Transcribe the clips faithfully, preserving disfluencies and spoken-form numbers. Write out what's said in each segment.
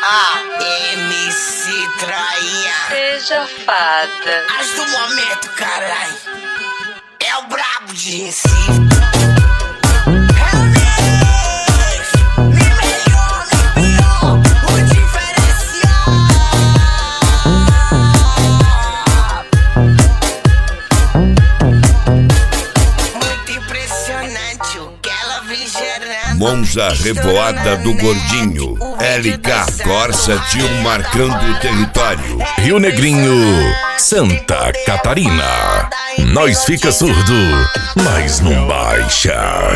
Ah, M C Trainha. Seja fada. As do momento, carai. É o brabo de Recife. Monza Revoada do Gordinho, L K Corsa Tio marcando o território. Rio Negrinho, Santa Catarina. Nós fica surdo, mas não baixa.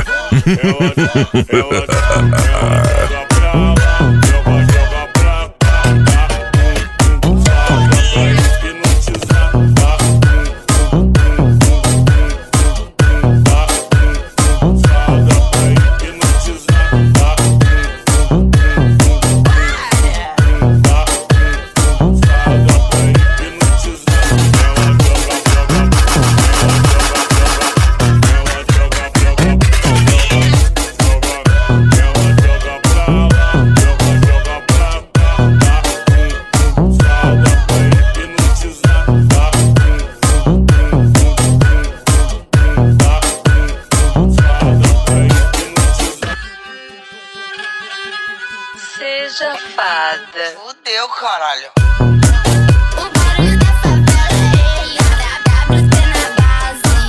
Seja fada. Fudeu, caralho. O barulho da favela é ele, a W T na base.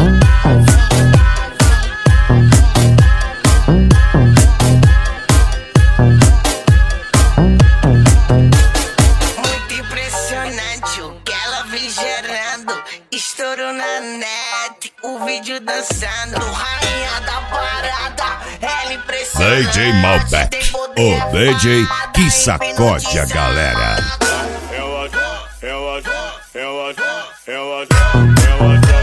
Muito impressionante o que ela vem gerando. Estourou na net, o vídeo dançando. Rainha da parada, ela impressionante. D J Malbec, o D J que sacode a galera. Ela, ela, ela, ela, ela, ela,